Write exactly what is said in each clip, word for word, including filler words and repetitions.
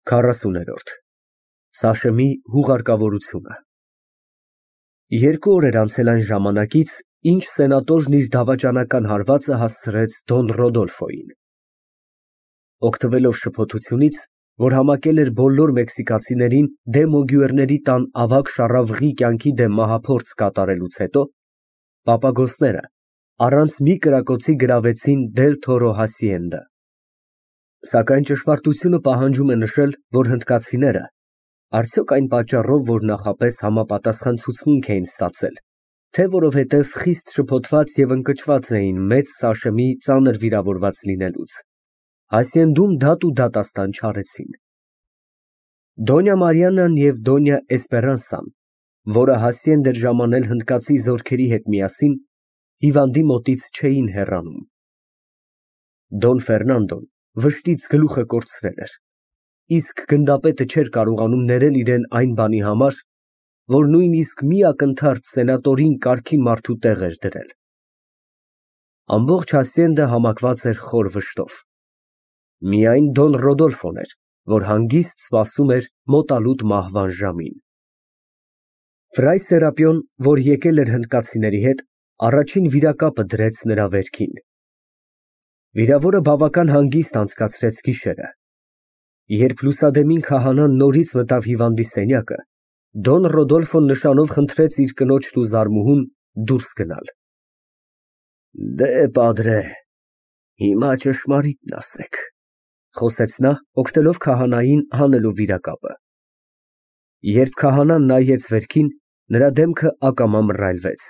քառասուներորդ Սաշեմի հուղարկավորությունը Երկու օր էր անցել այն ժամանակից, ինչ սենատորն իր դավաճանական հարվածը հասցրեց Դոն Ռոդոլֆոյին։ Օգտվելով շփոթությունից, որ համակել էր բոլոր մեքսիկացիներին դե Մոգյուերների տան ավագ շառավղի կյանքի դեմ մահափորձ կատարելուց հետո, պապագոսները առանց մի կրակոցի գրավեցին Դել Թորո հասիենդա։ Սակայն ճշմարտությունը պահանջում է նշել, որ հնդկացիները, արդյոք այն պատճառով, որ նախապես համապատասխան ցուցմունք էին ստացել, թե որովհետև խիստ շփոթված և ընկճված էին մեծ Սաշեմի ծանր վիրավորված լինելուց, հասիենդում դատ ու դատաստան չարեցին։ Դոնյա Մարիաննան և Դոնյա Էսպերանսան, որը հասիենդ էր ժամանել հնդկացի զորքերի հետ միասին, հիվանդի մոտից չէին հեռանում։ Դոն Ֆերնանդոն վշտից գլուխը կորցրել էր, իսկ գնդապետը չէր կարողանում ներել իրան այն բանի համար, որ նույնիսկ մի ակնթարթ սենատորին կարգին մարդու տեղ էր դրել։ Ամբողջ հասիենդը համակված էր խոր վշտով։ Միայն Դոն Ռոդոլֆոն էր, որ հանգիստ սպասում էր մոտալուտ մահվան ժամին։ Ֆրայ Սերապիոն, որ եկել էր հնդկացիների հետ, առաջին վիրակապը դրեց նրա վերքին։ Վիրավորը բավական հանգիստ անցկացրեց գիշերը։ Երբ լուսադեմին քահանան նորից մտավ հիվանդի սենյակը, Դոն Ռոդոլֆոն նշանով խնդրեց իր կնոջն ու զարմուհուն դուրս գնալ։ Դե, պադրե, հիմա ճշմարիտն ասեք, խոսեց նա, օգնելով քահանային հանելու վիրակապը։ Երբ քահանան նայեց վերքին, նրա դեմքը ակամա մռայլվեց։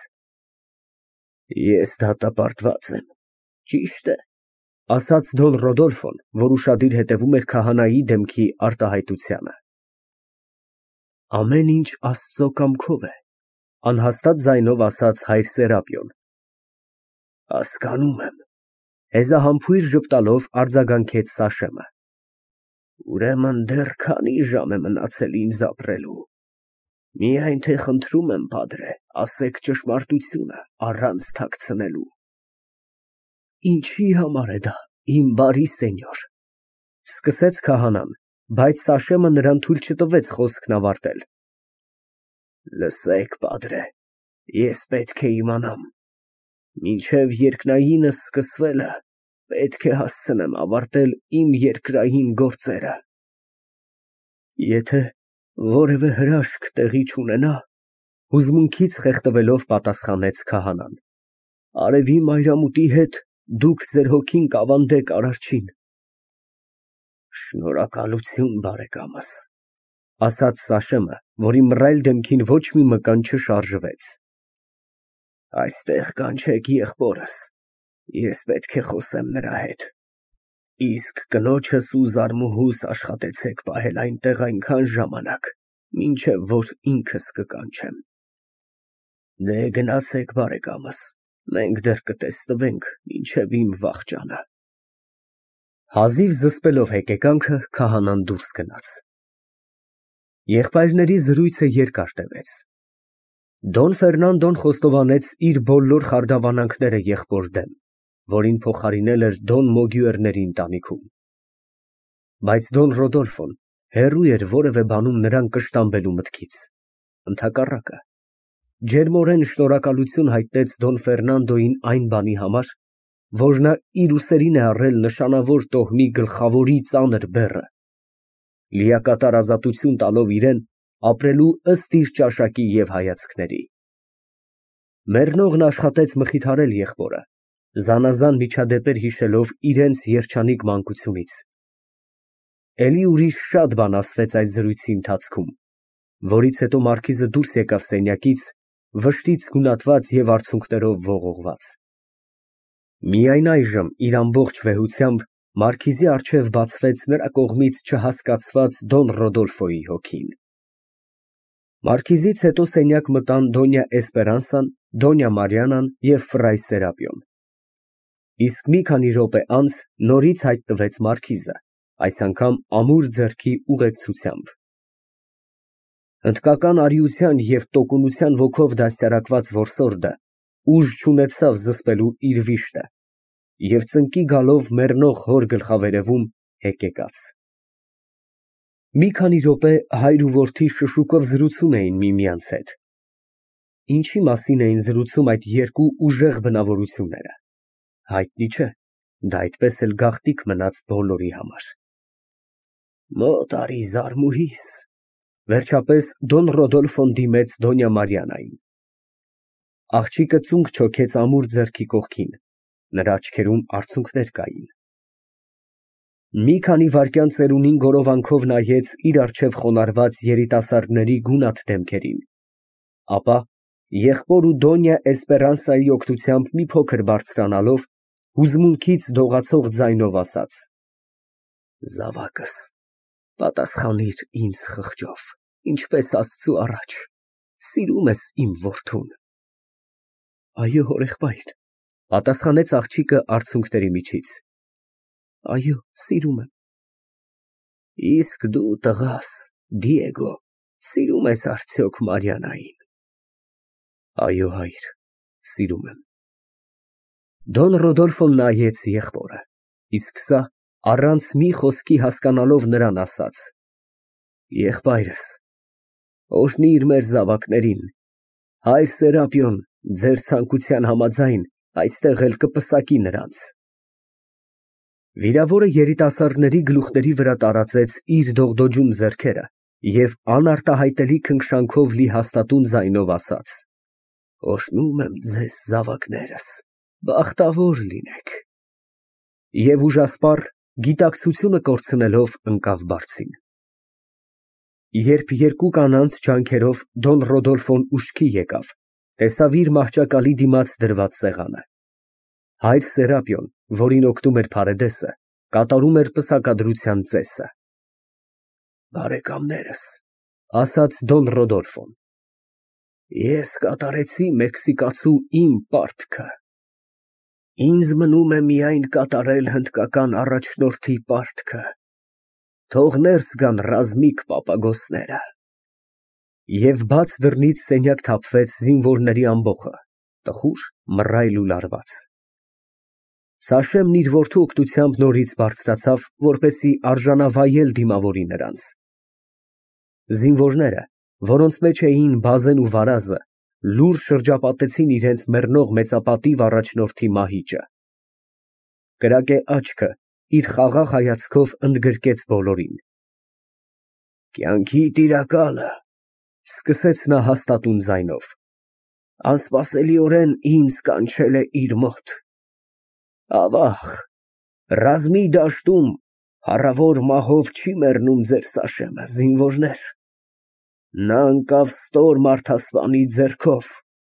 Ես դատապարտված եմ, ճիշտ է, ասաց Դոն Ռոդոլֆոն, որ ուշադիր հետևում էր քահանայի դեմքի արտահայտությանը։ Ամեն ինչ Աստծո կամքով է, անհաստատ ձայնով ասաց հայր Սերապիոն։ Հասկանում եմ, հեզահամբույր ժպտալով արձագանքեց Սաշեմը։ Ուրեմն դեռ քանի ժամ է մնացել ինձ ապրելու։ Միայն թե խնդրում եմ, պադրե, ասեք ճշմարտությունը առանց թաքցնելու։ Ինչի համար է դա, իմ բարի սենյոր, սկսեց քահանան, բայց Սաշեմը նրան թույլ չտվեց խոսքն ավարտել։ Լսեք, պադրե, ես պետք է իմանամ, մինչև երկնայինս սկսվելը, պետք է հասցնեմ ավարտել իմ երկրային գործերը։ Եթե որևէ հրաշք տեղի չունենա, հուզմունքից խեղդվելով պատասխանեց քահանան, արևի մայրամուտի հետ դուք ձեր հոգին կավանդեք Արարչին։ Շնորհակալություն, բարեկամս, ասաց Սաշեմը, որի մռայլ դեմքին ոչ մի մկան չշարժվեց։ Այստեղ կանչեք եղբորս, ես պետք է խոսեմ նրա հետ։ Իսկ կնոջս ու զարմուհուս աշխատեցեք պահել այնտեղ այնքան ժամանակ, մինչև որ ինքս կկանչեմ։ Դե գնացեք, բարեկամս, մենք դեռ կտեսնվենք մինչև իմ վախճանը։ Հազիվ զսպելով հեկեկանքը, քահանան դուրս գնաց։ Եղբայրների զրույցը երկար տևեց։ Դոն Ֆերնանդոն խոստովանեց իր բոլոր խարդավանանքները եղբոր դեմ, որին փոխարինել էր Դոն Մոգյուերների ընտանիքում։ Բայց Դոն Ռոդոլֆոն հեռու էր որևէ բանում նրան կշտամբելու մտքից։ Ընդհակառակը, ջերմորեն շնորհակալություն հայտնեց Դոն Ֆերնանդոյին այն բանի համար, որ նա իր ուսերին է առել նշանավոր տոհմի գլխավորի ծանր բեռը, լիակատար ազատություն տալով իրան ապրելու ըստ իր ճաշակի և հայացքների։ Մեռնողն աշխատեց մխիթարել եղբորը, զանազան միջադեպեր հիշելով իրենց երջանիկ մանկությունից։ Էլի ուրիշ շատ բան ասվեց այդ զրույցի ընթացքում, որից հետո մարքիզը դուրս եկավ սենյակից, վշտից գունատված և արցունքներով ողողված։ Միայն այժմ իր ամբողջ վեհությամբ մարքիզի առջև բացվեց նրա կողմից չհասկացված Դոն Ռոդոլֆոյի հոգին։ Մարքիզից հետո սենյակ մտան Դոնյա Էսպերանսան, Դոնյա Մարիաննան և Ֆրայ Սերապիոն։ Իսկ մի քանի րոպե անց նորից հայտնվեց մարքիզը, այս անգամ ամուր ձեռքի ուղեկցությամբ։ Հնդկական արիության և տոկունության ոգով դաստիարակված որսորդը ուժ չունեցավ զսպելու իր վիշտը և ծնկի գալով մեռնող հոր գլխավերևում հեկեկաց։ Մի քանի րոպե հայր ու որդի շշուկով զրուցում էին միմյանց հետ։ Ինչի մասին էին զրուցում այդ երկու ուժեղ բնավորությունները, հայտնի չէ, դա այդպես էլ գաղտնիք մնաց բոլորի համար։ Մոտ արի զարմուհիս, վերջապես Դոն Ռոդոլֆոն դիմեց Դոնյա Մարիաննային։ Աղջիկը ծունկ չոքեց ամուր ձեռքի կողքին, նրա աչքերում արցունքներ կային։ Մի քանի վայրկյան ծերունին գորովանքով նայեց իր առջև խոնարհված երիտասարդների գունատ դեմքերին, ապա եղբոր ու Դոնյա Էսպերանսայի օգնությամբ մի փոքր բարձրանալով, հուզմունքից դողացող ձայնով ասաց. Զավակս, պատասխանիր ինձ խղճով, ինչպես Աստծու առաջ, սիրում ես իմ որդուն։ Այո, հորեղբայր, պատասխանեց աղջիկը արցունքների միջից։ Այո, սիրում եմ։ Իսկ դու տղաս, Դիեգո, սիրում ես արդյոք Մարիաննային։ Այո, հայր, սիրում եմ։ Դոն Ռոդոլֆոն նայեց եղբորը, իսկ սա առանց մի խոսքի հասկանալով նրան ասաց. Եղբայրս, օրհնիր մեր զավակներին, հայր Սերապիոն ձեր ցանկության համաձայն այստեղ էլ կպսակի նրանց։ Վիրավորը երիտասարդների գլուխների վրա տարածեց իր դողդոջուն ձեռքերը և անարտահայտելի քնքշանքով լի հաստատուն ձայնով ասաց. Օրհնում եմ ձեզ, զավակներս, բախտավոր լինեք։ Եվ ուժասպառ գիտակցությունը կորցնելով ընկավ բարձին։ Երբ երկու կանանց ջանքերով Դոն Ռոդոլֆոն ուշքի եկավ, տեսավ իր մահճակալի դիմաց դրված սեղանը։ Հայր Սերապիոն, որին օգնում էր Փարեդեսը, կատարում էր պսակադրության ծեսը։ Բարեկամներս, ասաց Դոն Ռոդոլֆոն, ես կատարեցի մեքսիկացու իմ պարտքը։ Ինձ մնում է միայն կատարել հնդկական առաջնորդի պարտքը։ Թող ներս գան ռազմիկ պապագոսները։ Եվ բաց դռնից սենյակ թափվեց զինվորների ամբոխը, տխուր, մռայլ ու լարված։ Սաշեմն իր որդու օգնությամբ նորից բարձրացավ, որպեսզի արժանավայել դիմավորի նրանց։ Զինվորները, որոնց մեջ էին Բազեն ու Վարազը, լուռ շրջապատեցին իրենց մեռնող մեծապատիվ առաջնորդի մահիճը։ Կրակե աչքը իր խաղաղ հայացքով ընդգրկեց բոլորին։ Կյանքի տիրակալը, սկսեց նա հաստատուն ձայնով, անսպասելիորեն ինձ կանչել է իր մոտ։ Ավաղ, ռազմի դաշտում փառավոր մահով չի մեռնում ձեր Սաշեմը, զինվորներ։ Նա ընկավ ստոր մարդասպանի ձեռքով։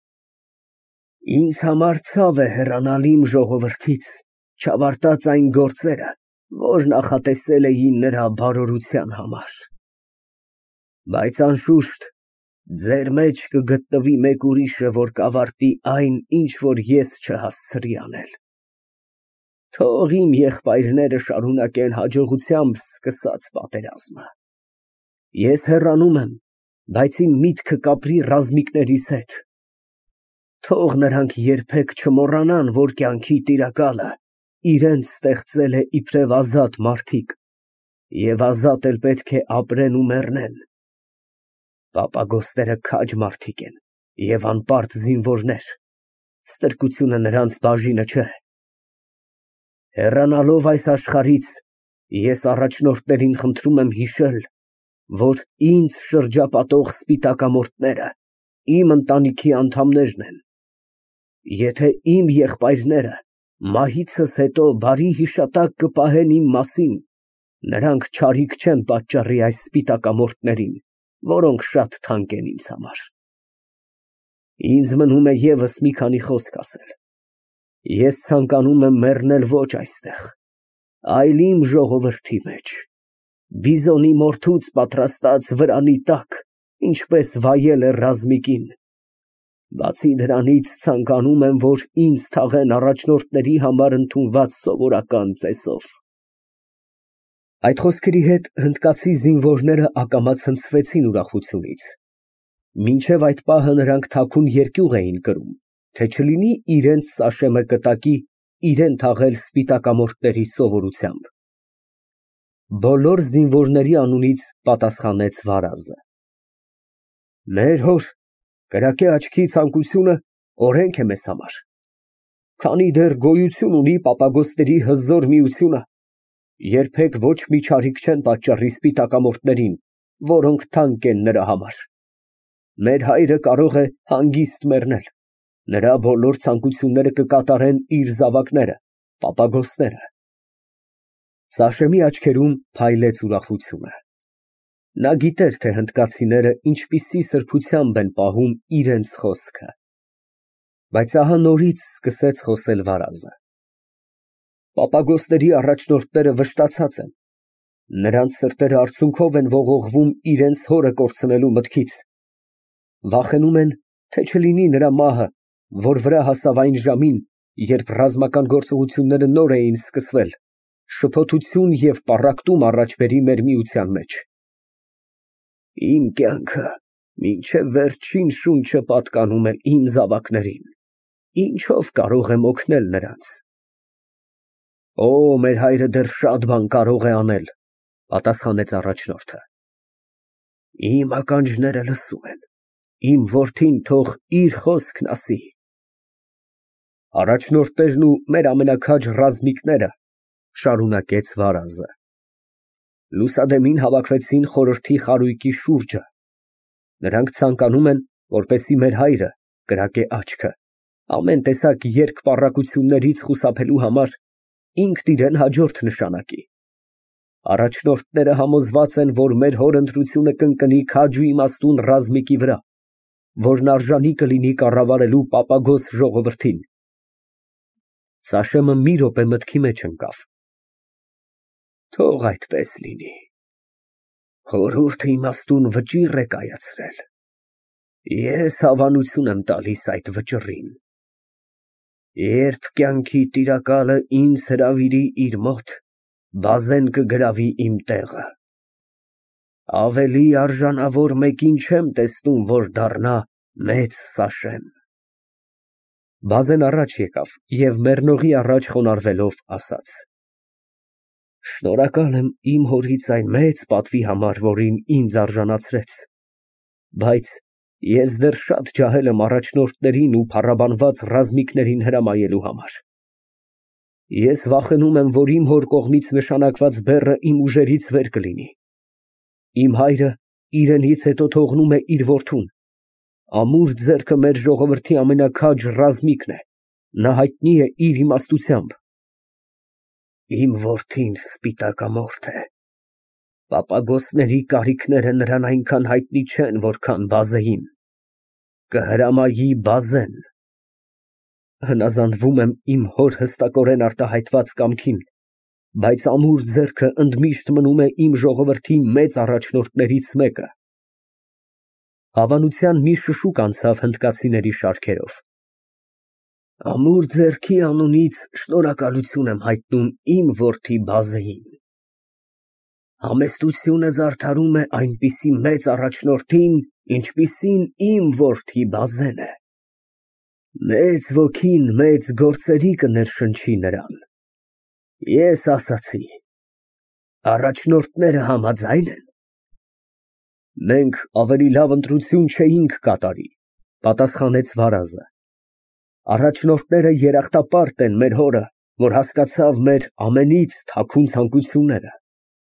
Ինձ համար ցավ է հեռանալ իմ ժողովրդից, չավարտած այն գործերը, որ նախատեսել էին նրա բարօրության համար։ Բայց անշուշտ, ձեր մեջ կգտնվի մեկ ուրիշը, որ կավարտի այն, ինչ որ ես չհասցրի անել։ Թող իմ եղբայրները շարունակեն հաջողությամբ սկսած պատերազմը։ Ես հեռանում եմ, բայց իմ միտքը կապրի ռազմիկներիս հետ։ Թող նրանք երբեք չմոռանան, որ կյանքի տիրակալը իրենց ստեղծել է իբրև ազատ մարդիկ, և ազատ էլ պետք է ապրեն ու մեռնեն։ Պապագոսները քաջ մարդիկ են և անպարտ զինվորներ, ստրկությունը նրանց բաժինը չէ։ Հեռանալով այս աշխարհից, ես առաջնորդներին խնդրում եմ հիշել, որ ինձ շրջապատող սպիտակամորթները իմ ընտանիքի անդամներն են։ Եթե իմ եղբայրները մահիցս հետո բարի հիշատակ կպահեն իմ մասին, նրանք չարիք չեն պատճառի այս սպիտակամորթներին, որոնք շատ թանկ են ինձ համար։ Ինձ մնում է ևս մի քանի խոսք ասել։ Ես ցանկանում եմ մեռնել ոչ այստեղ, այլ իմ ժողովրդի մեջ, բիզոնի մորթուց պատրաստած վրանի տակ, ինչպես վայել է ռազմիկին։ Բացի դրանից ցանկանում եմ, որ ինձ թաղեն առաջնորդների համար ընդունված սովորական ծեսով։ Այդ խոսքերի հետ հնդկացի զինվորները ակամա ցնցվեցին ուրախությունից։ Մինչև այդ պահը նրանք թաքուն երկյուղ էին կրում, թե չլինի իրենց Սաշեմը կտակի իրեն թաղել սպիտակամորթների սովորությամբ։ Բոլոր զինվորների անունից պատասխանեց վարազը։ Մեր հոր, կրակե աչքի ցանկությունը օրենք է մեզ համար։ Քանի դեռ գոյություն ունի պապագոսների հզոր միությունը, երբեք ոչ մի չարիք չեն պատճառի սպիտակամորթներին, որոնք թանկ են նրա համար։ Մեր հայրը կարող է հանգիստ մեռնել, նրա բոլոր ցանկությունները կկատարեն իր զավակները, պապագոսները։ Սաշեմի աչքերում փայլեց ուրախությունը։ Նա գիտեր, թե հնդկացիները ինչպիսի սրբությամբ են պահում իրենց խոսքը։ Բայց ահա նորից սկսեց խոսել վարազը։ Պապագոսների առաջնորդները վշտացած են։ Նրանց սրտերը արցունքով են ողողվում իրենց հորը կորցնելու մտքից։ Վախենում են, թե չլինի նրա մահը, որ վրա հասավ այն ժամին, երբ ռազմական գործողությունները նոր էին սկսվել, շփոթություն և պառակտում առաջ բերի մեր միության մեջ։ Իմ կյանքը մինչև վերջին շունչը պատկանում է իմ զավակներին, ինչով կարող եմ օգնել նրանց։ Օ, մեր հայրը դեռ շատ բան կարող է անել, պատասխանեց առաջնորդը։ Իմ ականջները լսում են, իմ որդին թող իր խոսքն ասի։ Առաջնորդներն ու մեր ամենաքաջ ռազմիկները, շարունակեց վարազը, լուսադեմին հավաքվեցին խորհրդի խարույկի շուրջը։ Նրանք ցանկանում են, որպեսզի մեր հայրը, կրակե աչքը, ամեն տեսակ երկպառակություններից խուսափելու համար ինքն իրեն հաջորդ նշանակի։ Առաջնորդները համոզված են, որ մեր հոր ընտրությունը կընկնի քաջ ու իմաստուն ռազմիկի վրա, որն արժանի կլինի կառավարելու պապագոս ժողովրդին։ Սաշեմը մի րոպե մտքի մեջ ընկավ։ Թող այդպես լինի։ Խորհուրդը իմաստուն վճիռ է կայացրել։ Ես հավանություն եմ տալիս այդ վճռին։ Երբ կյանքի տիրակալը ինձ հրավիրի իր մոտ, բազեն կգրավի իմ տեղը։ Ավելի արժանավոր մեկին չեմ տեսնում, որ դառնա մեծ Սաշեմ։ Բազեն առաջ եկավ և մեռնողի առաջ խոնարհվելով ասաց. Շնորհակալ եմ իմ հորից այն մեծ պատվի համար, որին ինձ արժանացրեց, բայց ես դեռ շատ ջահել եմ առաջնորդներին ու փառաբանված ռազմիկներին հրամայելու համար։ Ես վախենում եմ, որ իմ հոր կողմից նշանակված բեռը իմ ուժերից վեր կլինի։ Իմ հայրը իրենից հետո թողնում է իր որդուն։ Ամուր ձեռքը մեր ժողովրդի ամենաքաջ ռազմիկն է, նա հայտնի է իր իմաստությամբ։ Իմ որդին սպիտակամորթ է։ Պապագոսների կարիքները նրան այնքան հայտնի չեն, որքան բազեին։ Կհրամայի բազեն։ Հնազանդվում եմ իմ հոր հստակորեն արտահայտված կամքին, բայց ամուր ձեռքը ընդմիշտ մնում է իմ ժողովրդի մեծ առաջնորդներից մեկը։ Հավանության մի շշուկ անցավ հնդկացիների շարքերով։ Ամուր ձեռքի անունից շնորհակալություն եմ հայտնում իմ որդի բազեին։ Համեստությունը զարդարում է այնպիսի մեծ առաջնորդին, ինչպիսին իմ որդի բազեն է։ Մեծ ոգին մեծ գործերի կներշնչի նրան։ Ես ասացի, առաջնորդները համաձայն են։ Մենք ավելի լավ ընտրություն չէինք կատարի, պատասխանեց վարազը։ Առաջնորդները երախտապարտ են մեր հորը, որ հասկացավ մեր ամենից թաքուն ցանկությունները։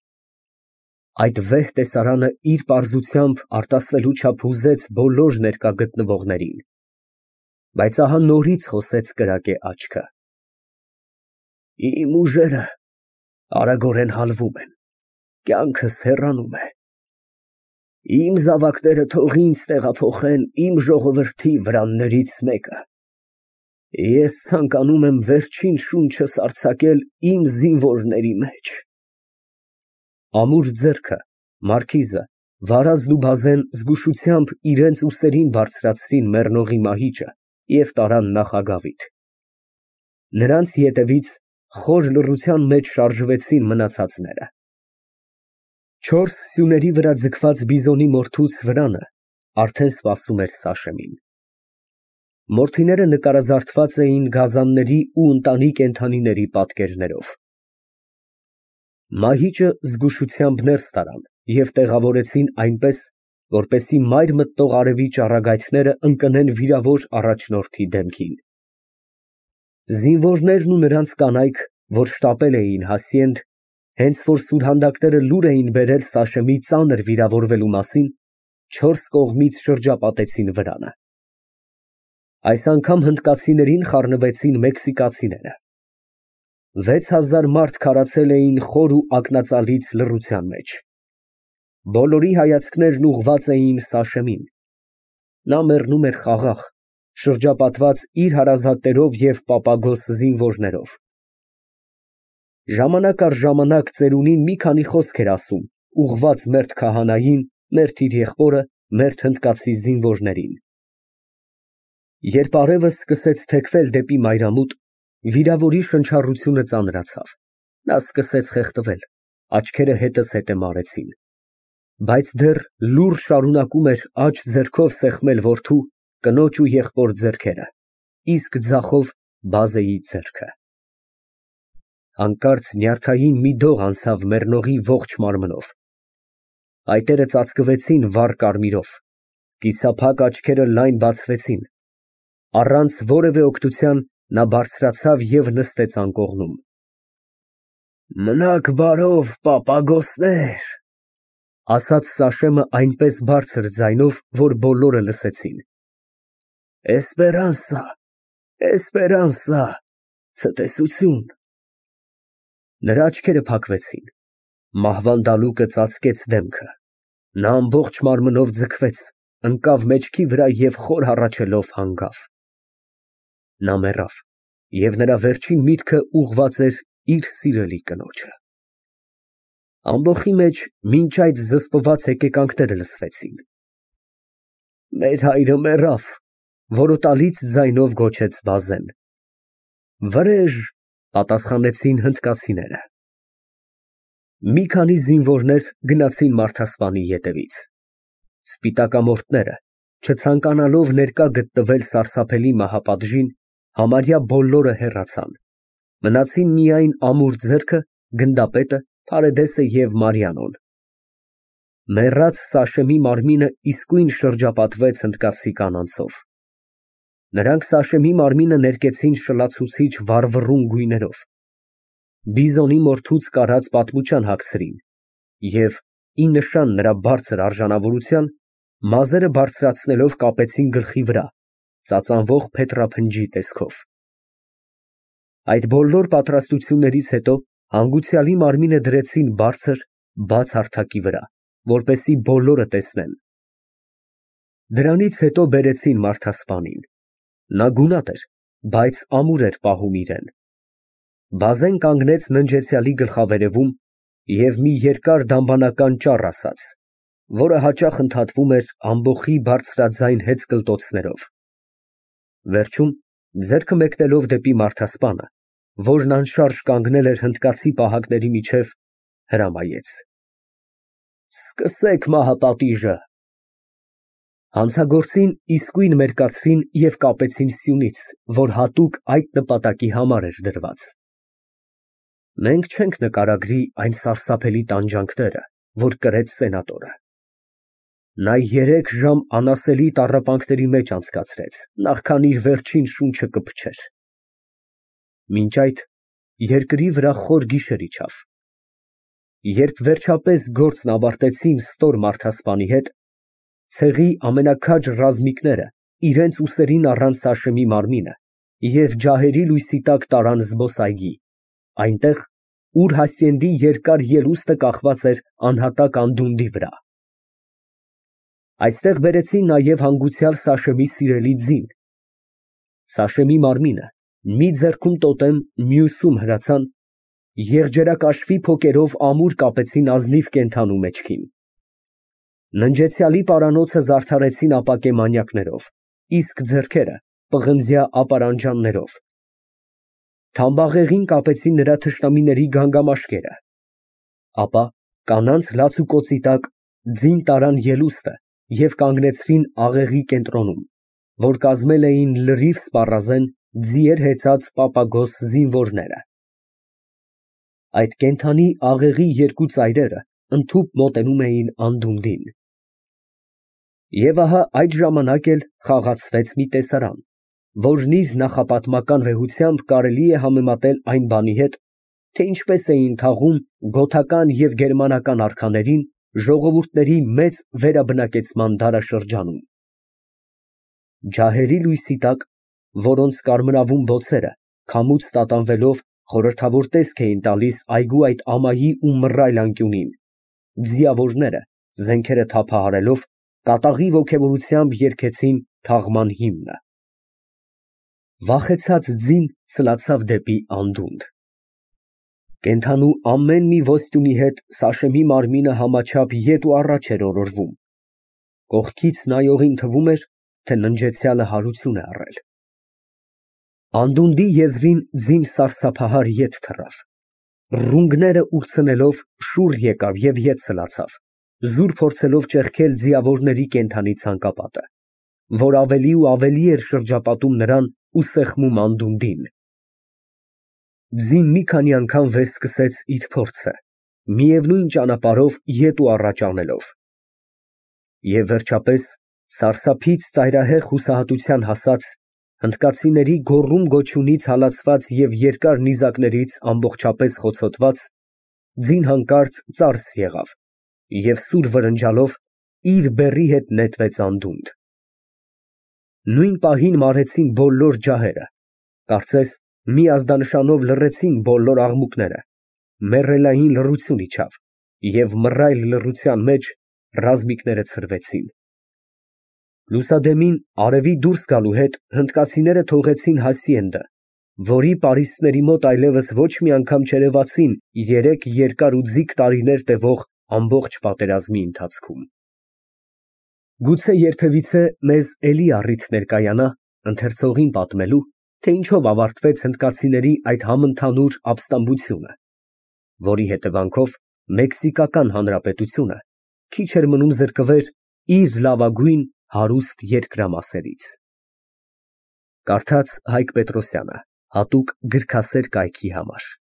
Այդ վեհ տեսարանը իր պարզությամբ արտասվելու չափ հուզեց բոլոր ներկա գտնվողներին։ Բայց ահա նորից խոսեց կրակե աչքը։ Իմ ուժերը արագորեն հալվում են, կյանքս հեռանում է։ Իմ զավակները թող ինձ տեղափոխեն իմ ժողովրդի վրաններից մեկը։ Ես ցանկանում եմ վերջին շունչս արձակել իմ զինվորների մեջ։ Ամուր ձեռքը, մարքիզը, վարազն ու բազեն զգուշությամբ իրենց ուսերին բարձրացրին մեռնողի մահիճը և տարան նախագավիթ։ Նրանց ետևից խոր լռության մեջ շարժվեցին մնացածները։ Չորս սյուների վրա ձգված բիզոնի մորթուց վրանը արդեն սպասում էր Սաշեմին։ Մորթիները նկարազարդված էին գազանների ու ընտանի կենդանիների պատկերներով։ Մահիճը զգուշությամբ ներս տարան և տեղավորեցին այնպես, որպեսզի մայր մտնող արևի ճառագայթները ընկնեն վիրավոր առաջնորդի դեմքին։ Զինվորներն ու նրանց կանայք, որ շտապել էին Հասիենդ, հենց որ սուրհանդակները լուր էին բերել Սաշեմի ծանր վիրավորվելու մասին, չորս կողմից շրջապատեցին վրանը։ Այս անգամ հնդկացիներին խառնվեցին մեքսիկացիները։ Վեց հազար մարդ քարացել էին խոր ու ակնածալից լռության մեջ։ Բոլորի հայացքներն ուղղված էին Սաշեմին։ Նա մեռնում էր խաղաղ, շրջապատված իր հարազատներով և պապագոս զինվորներով։ Ժամանակ առ ժամանակ ծերունին մի քանի խոսք էր ասում, ուղղված մերթ քահանային, մերթ իր եղբորը, մերթ հնդկացի զինվորներին։ Երբ արևը սկսեց թեքվել դեպի մայրամուտ, վիրավորի շնչառությունը ծանրացավ, նա սկսեց խեղդվել, աչքերը հետզհետե հետը մարեցին, բայց դեռ լուռ շարունակում էր աջ ձեռքով սեղմել որդու, կնոջ ու եղբոր ձեռքերը, իսկ ձախով բազեի ձեռքը։ Հանկարծ նյարդային մի դող անցավ մեռնողի ողջ մարմնով, փայտերը ծածկվեցին վառ կարմիրով, կիսափակ աչքերը լայն բացվեցին, առանց որևէ օգնության նա բարձրացավ և նստեց անկողնում։ «Մնաք բարով, պապագոսներ», ասաց Սաշեմը այնպես բարձր ձայնով, որ բոլորը լսեցին։ «Էսպերանսա, էսպերանսա, ցտեսություն»։ Նրա աչքերը փակվեցին, մահվան դալուկը ծածկեց դեմքը, նա ամբողջ մարմնով ձգվեց, ընկավ մեջքի վրա և խոր հառաչելով հանգավ։ Նա մեռավ, և նրա վերջին միտքը ուղղված էր իր սիրելի կնոջը։ Ամբոխի մեջ մինչ այդ զսպված հեկեկանքները լսվեցին։ «Մեր հայրը մեռավ», որոտալից ձայնով գոչեց բազեն։ «Վրեժ», պատասխանեցին հնդկացիները։ Մի քանի զինվորներ գնացին մարդասպանի ետևից։ Սպիտակամորթները, չցանկանալով ներկա գտնվել սարսափելի մահապատժին, համարյա բոլորը հեռացան, մնացին միայն Ամուր ձեռքը, գնդապետը, Փարեդեսը և Մարիանոն։ Մեռած Սաշեմի մարմինը իսկույն շրջապատվեց հնդկացի կանանցով։ Նրանք Սաշեմի մարմինը ներկեցին շլացուցիչ վառվռուն գույներով, բիզոնի մորթուց կարած պատմության հագցրին և, ի նշան նրա բարձր արժանավորության, մազերը բարձրացնելով կապեցին գլխի վրա, ծածանվող փետրափնջի տեսքով։ Այդ բոլոր պատրաստություններից հետո հանգուցյալի մարմինը դրեցին բարձր, բաց հարթակի վրա, որպեսզի բոլորը տեսնեն։ Դրանից հետո բերեցին մարդասպանին։ Նա գունատ էր, բայց ամուր էր պահում իրեն։ Բազեն կանգնեց ննջեցյալի գլխավերևում և մի երկար դամբանական ճառ ասաց, որը հաճախ ընդհատվում էր ամբոխի բարձրաձայն հեծկլտոցներով։ Վերջում, ձեռքը մեկնելով դեպի մարդասպանը, որն անշարժ կանգնել էր հնդկացի պահակների միջև, հրամայեց. «Սկսեք մահապատիժը»։ Հանցագործին իսկույն մերկացրին և կապեցին սյունից, որ հատուկ այդ նպատակի համար էր դրված։ Մենք չենք նկարագրի այն սարսափելի տանջանքները, որ կրեց սենատորը։ Նա երեք ժամ անասելի տառապանքների մեջ անցկացրեց, նախքան իր վերջին շունչը կփչեր։ Մինչ այդ երկրի վրա խոր գիշեր իջավ։ Երբ վերջապես գործն ավարտեցին ստոր մարդասպանի հետ, ցեղի ամենաքաջ ռազմիկները իրենց ուսերին առան Սաշեմի մարմինը և ջահերի լույսի տակ տարան զբոսայգի, այնտեղ, ուր Հասիենդի երկար ելուստը կախված էր անհատակ անդունդի վրա։ Այստեղ բերեցին նաև հանգուցյալ Սաշեմի սիրելի ձին։ Սաշեմի մարմինը մի ձեռքում տոտեմ, մյուսում հրացան, եղջերակաշվի փոկերով ամուր կապեցին ազնիվ կենդանու մեջքին։ Ննջեցյալի պարանոցը զարդարեցին ապակե մանյակներով, իսկ ձեռքերը պղնձյա ապարանջաններով։ Թամբաղեղին կապեցին նրա թշնամիների գանգամաշկերը, ապա կանանց լացուկոցի տակ ձին տարան ելուստը և կանգնեցրին աղեղի կենտրոնում, որ կազմել էին լրիվ սպառազեն, ձիեր հեծած պապագոս զինվորները։ այդ կենդանի աղեղի երկու ծայրերը ընդհուպ մոտենում էին անդունդին։ Եվ ահա այդ ժամանակ էլ խաղացվեց մի տեսարան, որն իր նախապատմական վեհությամբ կարելի է համեմատել այն բանի հետ, թե ինչպես էին թաղում գոթական և գերմանական արքաներին ժողովուրդների մեծ վերաբնակեցման դարաշրջանում։ Ջահերի լույսի տակ, որոնց կարմրավուն բոցերը քամուց տատանվելով խորհրդավոր տեսք էին տալիս այգու այդ ամայի ու մռայլ անկյունին, ձիավորները, զենքերը թափահարելով, կատաղի ոգևորությամբ երգեցին թաղման հիմնը։ Վախեցած ձին սլացավ դեպի անդունդ։ Կենդանու ամեն մի ոսტյումի հետ Սաշեմի մարմինը համաչափ ետ ու առաջ էր օրորվում։ Կողքից նայողին թվում էր, թե ննջեցյալը հարություն է առել։ Անդունդի եզրին ձին սարսափահար ետ թռավ։ Ռունգները ուրցնելով շուռ եկավ և ետ սլացավ, զուր փորձելով ճեղքել ձիավորների կենդանի ցանկապատը, որ ավելի ու ավելի էր շրջապատում նրան ու սեղմում անդունդին։ Ձին մի քանի անգամ վերսկսեց իր փորձը, միևնույն ճանապարհով ետ ու առաջ անելով։ Եվ վերջապես, սարսափից ծայրահեղ հուսահատության հասած, հնդկացիների գոռում֊գոչյունից հալածված և երկար նիզակներից ամբողջապես խոցոտված, ձին հանկարծ ծարս եղավ և սուր վրնջալով իր բեռի հետ նետվեց անդունդ։ Նույն պահին մարեցին բոլոր ջահերը, կարծես մի ազդանշանով լռեցին բոլոր աղմուկները, մեռելային լռություն իջավ և մռայլ լռության մեջ ռազմիկները ցրվեցին։ Լուսադեմին արևի դուրս գալու հետ հնդկացիները թողեցին հասիենդը, որի պարիսպների մոտ այլևս ոչ մի անգամ չերևացին երեք երկար ու ձիգ տարիներ տևող ամբողջ պատերազմի ընթացքում։ Գուցե երբևիցե մեզ էլի առիթ ներկայանա ընթերցողին պատմելու, թե ինչով ավարտվեց հնդկացիների այդ համընդհանուր ապստամբությունը, որի հետևանքով Մեքսիկական հանրապետությունը քիչ էր մնում զրկվեր իր լավագույն հարուստ երկրամասերից։ Կարդաց Հայկ Պետրոսյանը, հատուկ գրքասեր կայքի համար։